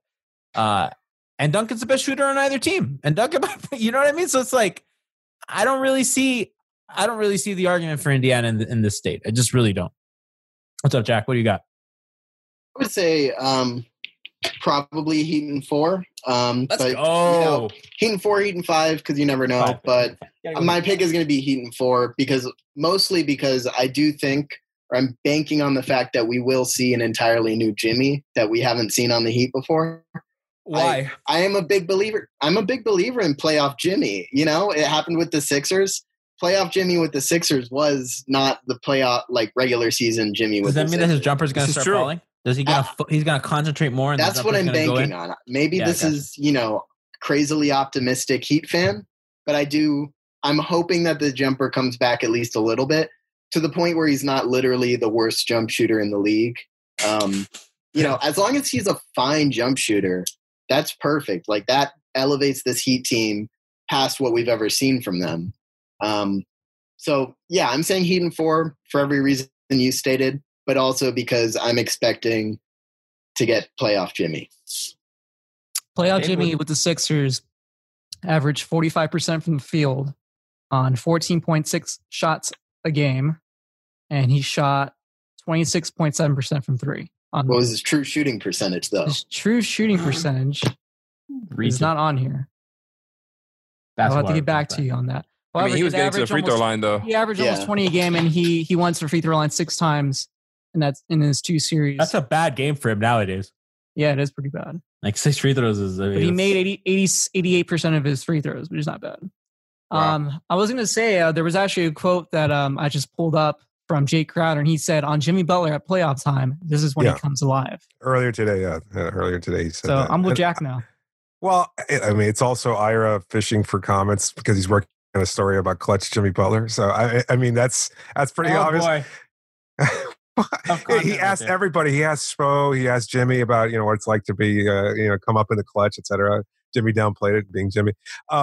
And Duncan's the best shooter on either team. And Duncan, you know what I mean? So it's like, I don't really see the argument for Indiana in this state. I just really don't. What's up, Jack? What do you got? I would say probably Heat in 4. Let's but, go. Heat in 4, Heat in 5, because you never know. But my pick is going to be Heat in 4 mostly because I do think, or I'm banking on the fact that we will see an entirely new Jimmy that we haven't seen on the Heat before. Why? I am a big believer. I'm a big believer in playoff Jimmy. You know, it happened with the Sixers. Playoff Jimmy with the Sixers was not the playoff, like regular season Jimmy. Does that mean that his jumper's going to start falling? Does he he's going to concentrate more? And that's what I'm banking on. Maybe this is, crazily optimistic Heat fan, but I'm hoping that the jumper comes back at least a little bit to the point where he's not literally the worst jump shooter in the league. As long as he's a fine jump shooter, that's perfect. Like that elevates this Heat team past what we've ever seen from them. I'm saying Heat in 4 for every reason you stated, but also because I'm expecting to get playoff Jimmy. Playoff Jimmy with the Sixers averaged 45% from the field on 14.6 shots a game, and he shot 26.7% from 3. What was his true shooting percentage, though? His true shooting percentage is not on here. I'll have to get back to you on that. However, he was getting to the free throw line, though. He averaged almost 20 a game, and he went to the free throw line 6 times, and that's in his 2 series. That's a bad game for him nowadays. Yeah, it is pretty bad. Like 6 free throws is... But he made 88% of his free throws, which is not bad. Wow. I was going to say, there was actually a quote that I just pulled up from Jay Crowder, and he said, on Jimmy Butler at playoff time, this is when he comes alive. Earlier today, he said that. I'm with Jack now. Well, I mean, it's also Ira fishing for comments because he's working on a story about clutch Jimmy Butler. So, I mean, that's pretty obvious. Boy. He asked everybody. He asked Spo. He asked Jimmy about what it's like to be come up in the clutch, etc. Jimmy downplayed it, being Jimmy.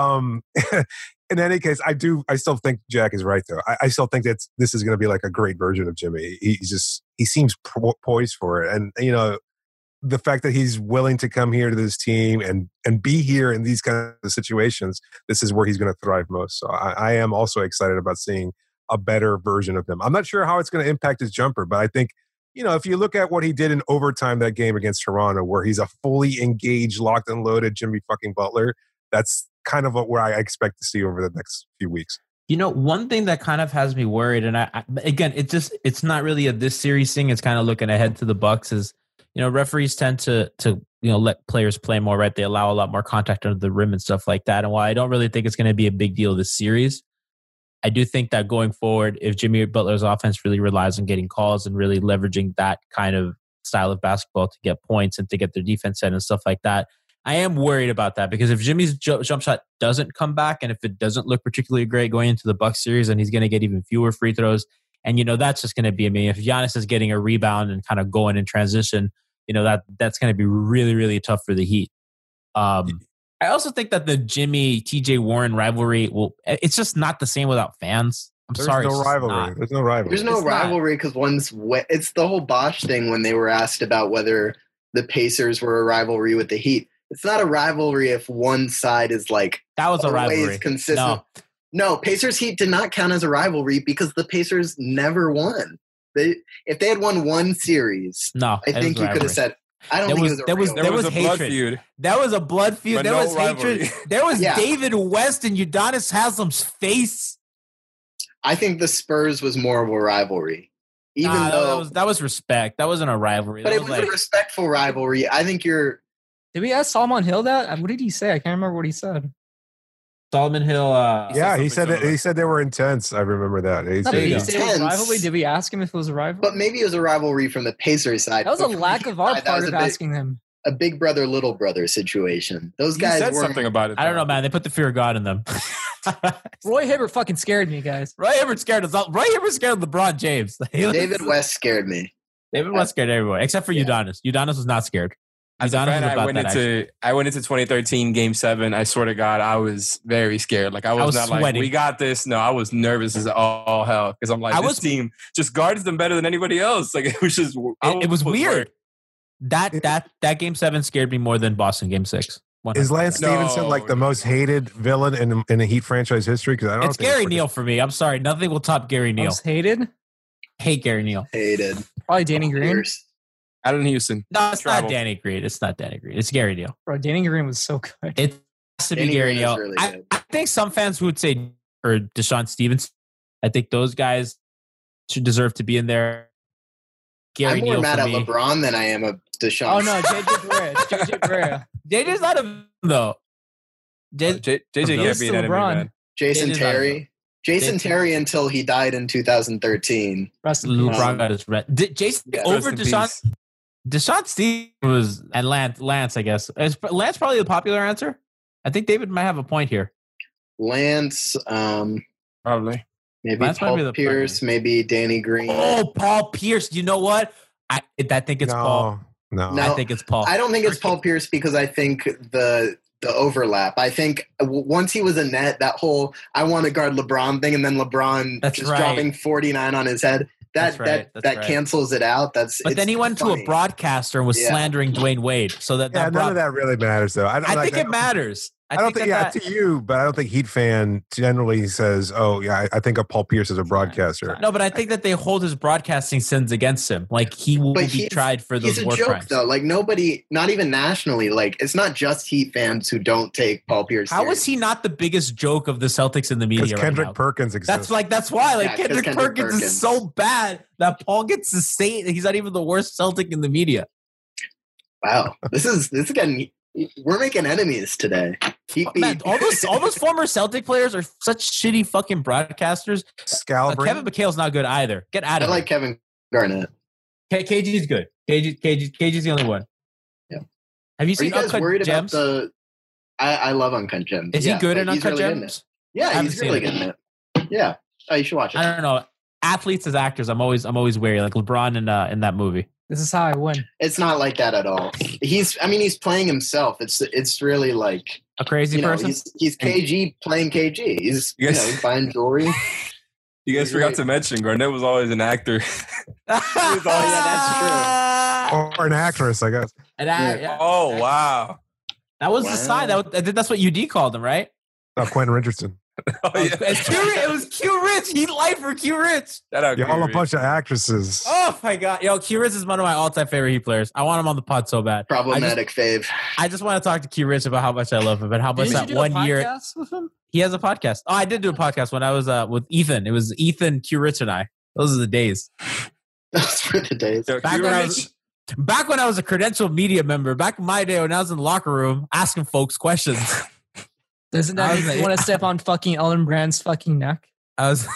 In any case, I still think Jack is right, though. I still think that this is going to be like a great version of Jimmy. He seems poised for it, and the fact that he's willing to come here to this team and be here in these kind of situations, this is where he's going to thrive most. So I am also excited about seeing a better version of him. I'm not sure how it's going to impact his jumper, but I think, if you look at what he did in overtime that game against Toronto, where he's a fully engaged, locked and loaded Jimmy fucking Butler, that's kind of where I expect to see over the next few weeks. One thing that kind of has me worried, and again, it's not really a this series thing. It's kind of looking ahead to the Bucks is, referees tend to let players play more, right? They allow a lot more contact under the rim and stuff like that. And while I don't really think it's going to be a big deal this series, I do think that going forward, if Jimmy Butler's offense really relies on getting calls and really leveraging that kind of style of basketball to get points and to get their defense set and stuff like that, I am worried about that because if Jimmy's jump shot doesn't come back and if it doesn't look particularly great going into the Bucks series, then he's going to get even fewer free throws. And, that's just going to be, if Giannis is getting a rebound and kind of going in transition, that's going to be really, really tough for the Heat. I also think that the Jimmy TJ Warren rivalry it's just not the same without fans. There's no rivalry. There's no rivalry. There's no rivalry because it's the whole Bosh thing when they were asked about whether the Pacers were a rivalry with the Heat. It's not a rivalry if one side is like that was a rivalry. Consistent. No, Pacers Heat did not count as a rivalry because the Pacers never won. If they had won one series, I think you could have said. I don't think there was a blood feud. That was a blood feud. There was hatred. There was David West and Udonis Haslam's face. I think the Spurs was more of a rivalry. Even though that was respect. That wasn't a rivalry. But it was a respectful rivalry. I think you're. Did we ask Solomon Hill that? What did he say? I can't remember what he said. Solomon Hill. He said they were intense. I remember that. Did he say it was a rivalry? Did we ask him if it was a rivalry? But maybe it was a rivalry from the Pacers side. That was a lack of our part of asking him. a big brother, little brother situation. Those guys said weren't something about it. I don't know, man. They put the fear of God in them. Roy Hibbert fucking scared me, guys. Roy Hibbert scared us all. Roy Hibbert scared LeBron James. David West scared me. David West scared everyone except for Udonis. Udonis was not scared. As a fan, I went into 2013 Game 7. I swear to God, I was very scared. Like I was not sweating. like, we got this. No, I was nervous as all hell because I'm like, this team just guards them better than anybody else. Like it was just, it was weird. That Game 7 scared me more than Boston Game 6. 100%. Is Lance Stevenson like the most hated villain in the Heat franchise history? Because I don't. It's Gary Neal for me. I'm sorry, nothing will top Gary Neal. Most hated? Hate Gary Neal. Hated. Probably Danny Green. Allen Houston. No, it's not Danny Green. It's not Danny Green. It's Gary Neal. Bro, Danny Green was so good. It has to be Gary Neal. Really I think some fans would say or Deshaun Stevenson. I think those guys should deserve to be in there. Gary I'm more Neal mad at LeBron than I am of Deshaun. Oh no, JJ Barea. JJ Barea. JJ's not a though. JJ can't be an enemy, man. Jason Terry. Jason Terry until he died in 2013. LeBron got his red. Jason over Deshaun. Deshaun Stevens was and Lance. I guess is Lance probably the popular answer. I think David might have a point here. Lance, probably. Maybe Lance Paul Pierce. Maybe Danny Green. Oh, Paul Pierce. You know what? I think it's Paul. No, I think it's Paul. I don't think it's Paul Pierce because I think the overlap. I think once he was a net, that whole I want to guard LeBron thing, and then LeBron dropping 49 on his head. That cancels it out. But then he went to a broadcaster and was slandering Dwayne Wade. So that none of that really matters, though. I think it matters. I don't think to you, but I don't think Heat fan generally says, "Oh, yeah, I think of Paul Pierce as a broadcaster." No, but I think that they hold his broadcasting sins against him. Like he will be tried for those war crimes. He's a joke, though. Like nobody, not even nationally. Like it's not just Heat fans who don't take Paul Pierce. How is he not the biggest joke of the Celtics in the media? Because Kendrick Perkins exists. That's why. Like Kendrick Perkins is so bad that Paul gets to say he's not even the worst Celtic in the media. Wow, this is getting. We're making enemies today. Man, all those former Celtic players are such shitty fucking broadcasters. Kevin McHale's not good either. Get out of here. I like Kevin Garnett. KG's good. KG's the only one. Yeah. Have you seen Uncut Gems? I love Uncut Gems. Is he good in Uncut Gems? Yeah, he's really good in it. Yeah. Oh, you should watch it. I don't know. Athletes as actors, I'm always wary. Like LeBron in that movie. This is how I win. It's not like that at all. He's playing himself. It's really like a crazy person. He's KG playing KG. He's he's buying jewelry. You guys forgot to mention Garnett was always an actor. That's true. Or an actress, I guess. Oh wow, that was the sign. That's what UD called him, right? Oh, Quentin Richardson. Oh, yeah. It was Q Rich. He'd life for Q Rich. Y'all a bunch of actresses. Oh my god, Q Rich is one of my all-time favorite Heat players. I want him on the pod so bad. Problematic fave. I just want to talk to Q Rich about how much I love him and how much that 1 year. With him? He has a podcast. Oh, I did do a podcast when I was with Ethan. It was Ethan, Q Rich, and I. Those are the days. Those were the days. Back when I was a credentialed media member. Back in my day when I was in the locker room asking folks questions. Doesn't that make you want to step on fucking Ellen Brand's fucking neck? That's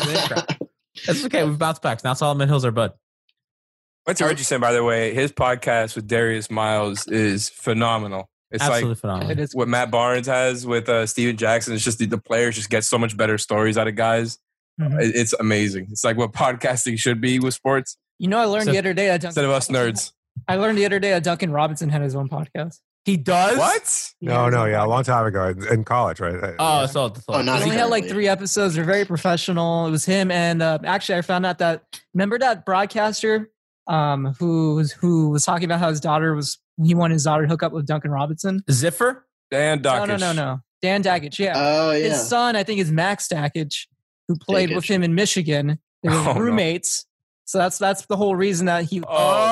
okay. We've bounced back. Now Solomon Hill's our bud. What's Richardson, by the way? His podcast with Darius Miles is phenomenal. It's absolutely phenomenal. It is what Matt Barnes has with Steven Jackson. It's just the players just get so much better stories out of guys. Mm-hmm. It's amazing. It's like what podcasting should be with sports. You know, I learned the other day that instead of us nerds. I learned the other day that Duncan Robinson had his own podcast. He does? What? No, a long time ago in college, right? Oh, he only had like 3 episodes. They're very professional. It was him, and actually, I found out that remember that broadcaster who was talking about how he wanted his daughter to hook up with Duncan Robinson. Ziffer? Dan Dakich. No. Dan Dakich. Yeah. Oh yeah. His son, I think, is Max Dakich, who played with him in Michigan. They were roommates. No. So that's the whole reason that he.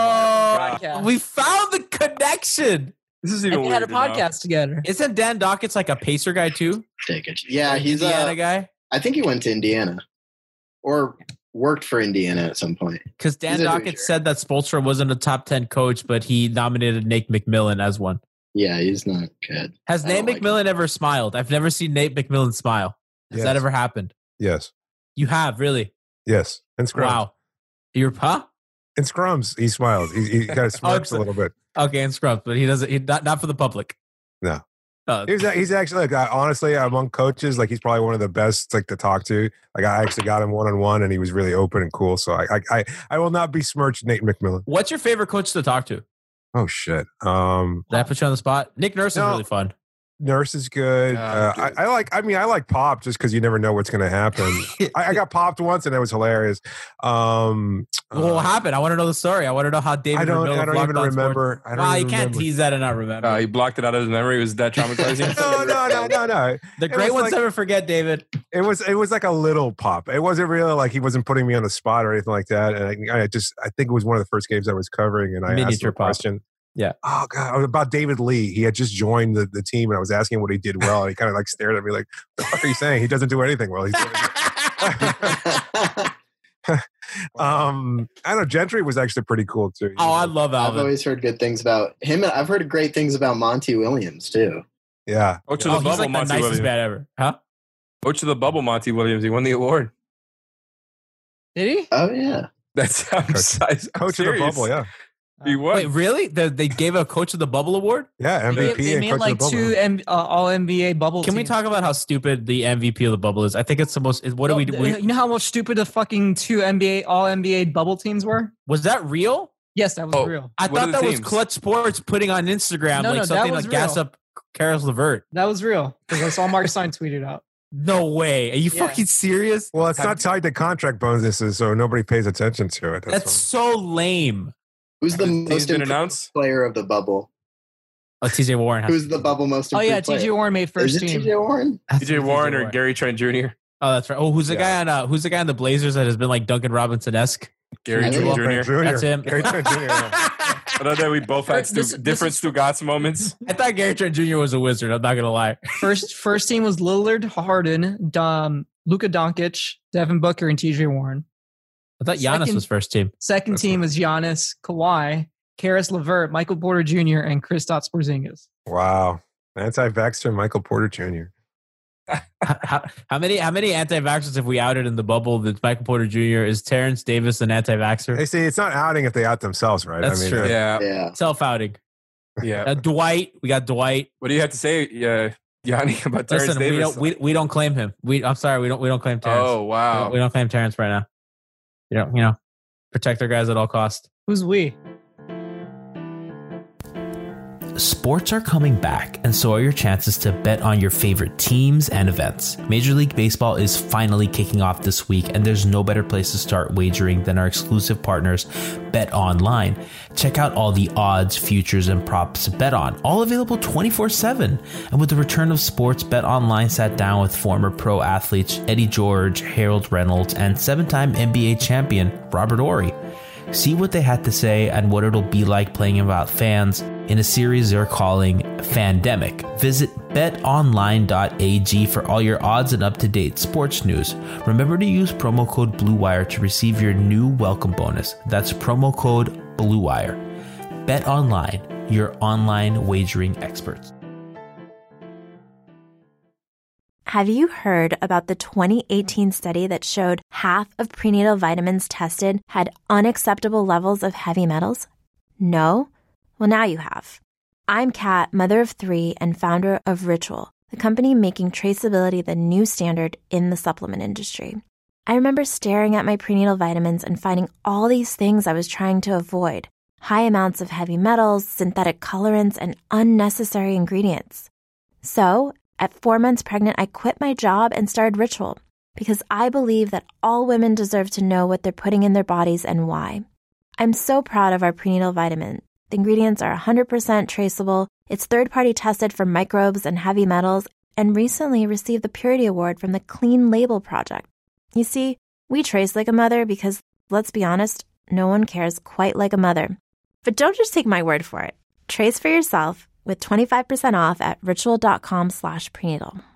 We found the connection. This is even and they weird had a podcast together. Isn't Dan Dakich like a Pacer guy too? Yeah, he's Indiana guy. I think he went to Indiana, or worked for Indiana at some point. Because Dan Dakich said that Spoelstra wasn't a top 10 coach, but he nominated Nate McMillan as one. Yeah, he's not good. Has Nate McMillan ever smiled? I've never seen Nate McMillan smile. Has that ever happened? Yes. You have, really? Yes. Instagram. Wow. You're In scrums, he smiles. He kind of smirks a little bit. Okay, in scrums, but he doesn't. He not for the public. No. He's actually like honestly among coaches, like he's probably one of the best like to talk to. Like I actually got him one-on-one, and he was really open and cool. So I will not besmirch Nate McMillan. What's your favorite coach to talk to? Oh shit! Did I put you on the spot? Nick Nurse is really fun. Nurse is good. I like Pop just because you never know what's going to happen. I got popped once and it was hilarious. What happened? I want to know the story. I want to know how David. I don't even remember. You can't tease that and not remember. He blocked it out of his memory. Was that traumatizing? No. The great ones never forget, David. It was like a little pop. It wasn't really like he wasn't putting me on the spot or anything like that. And I think it was one of the first games I was covering, and I asked him a question. Yeah. Oh God, about David Lee. He had just joined the team, and I was asking him what he did well, and he kind of like stared at me like, "What the fuck are you saying? He doesn't do anything well." He's doing I don't know. Gentry was actually pretty cool too. I love Alvin. I've always heard good things about him. I've heard great things about Monty Williams too. Yeah. Coach of the bubble, he's like Monty the nicest Williams. man ever. Huh? Coach of the bubble, Monty Williams. He won the award. Did he? Oh yeah. That's Coach of the bubble. Yeah. He was. Wait, really? They gave a Coach of the Bubble award? Yeah, MVP They and made Coach like of the Bubble. two All NBA bubble. Can we teams. talk about how stupid the MVP of the bubble is? I think it's the most. What do we do? You know how much stupid the fucking two All NBA bubble teams were? Was that real? Yes, that was real. I thought that was Clutch Sports putting on Instagram No, something that was like gas real. up Karis LeVert. That was real because I saw Mark Stein tweet it out. No way. Are you fucking serious? Well, it's not tied to contract bonuses, so nobody pays attention to it. That's so lame. Who's the most been improved announced? player of the bubble? TJ Warren. Who's the bubble most Oh improved yeah, TJ player? Warren made first Is it team. TJ Warren? TJ Warren or Gary Trent Jr.? Oh, that's right. Oh, who's the guy on the Blazers that has been like Duncan Robinson-esque? Gary Trent Jr. That's him. Gary Trent Jr. I know that we both had different Stugotz moments. I thought Gary Trent Jr. was a wizard. I'm not gonna lie. First team was Lillard, Harden, Luka Doncic, Devin Booker, and TJ Warren. I thought Giannis was first team. Second team was Giannis, Kawhi, Karis LeVert, Michael Porter Jr., and Kristaps Porzingis. Wow. Anti-vaxxer Michael Porter Jr. How many anti-vaxxers have we outed in the bubble that Michael Porter Jr. is Terrence Davis an anti-vaxxer? They say it's not outing if they out themselves, right? That's true. Yeah. Self-outing. Yeah. Dwight. We got Dwight. What do you have to say, Yanni, about Terrence Davis? We don't claim him. I'm sorry. We don't claim Terrence. Oh, wow. We don't claim Terrence right now. You know, protect our guys at all costs. Who's we? Sports are coming back, and so are your chances to bet on your favorite teams and events. Major League Baseball is finally kicking off this week, and there's no better place to start wagering than our exclusive partners, Bet Online. Check out all the odds, futures, and props to bet on, all available 24/7. And with the return of sports, Bet Online sat down with former pro athletes Eddie George, Harold Reynolds, and 7-time NBA champion Robert Horry. See what they had to say and what it'll be like playing about fans in a series they're calling Fandemic. Visit betonline.ag for all your odds and up-to-date sports news. Remember to use promo code BlueWire to receive your new welcome bonus. That's promo code BlueWire. BetOnline, your online wagering experts. Have you heard about the 2018 study that showed half of prenatal vitamins tested had unacceptable levels of heavy metals? No? Well, now you have. I'm Kat, mother of 3 and founder of Ritual, the company making traceability the new standard in the supplement industry. I remember staring at my prenatal vitamins and finding all these things I was trying to avoid. High amounts of heavy metals, synthetic colorants, and unnecessary ingredients. So, at 4 months pregnant, I quit my job and started Ritual because I believe that all women deserve to know what they're putting in their bodies and why. I'm so proud of our prenatal vitamin. The ingredients are 100% traceable, it's third-party tested for microbes and heavy metals, and recently received the Purity Award from the Clean Label Project. You see, we trace like a mother because, let's be honest, no one cares quite like a mother. But don't just take my word for it. Trace for yourself with 25% off at ritual.com/prenatal.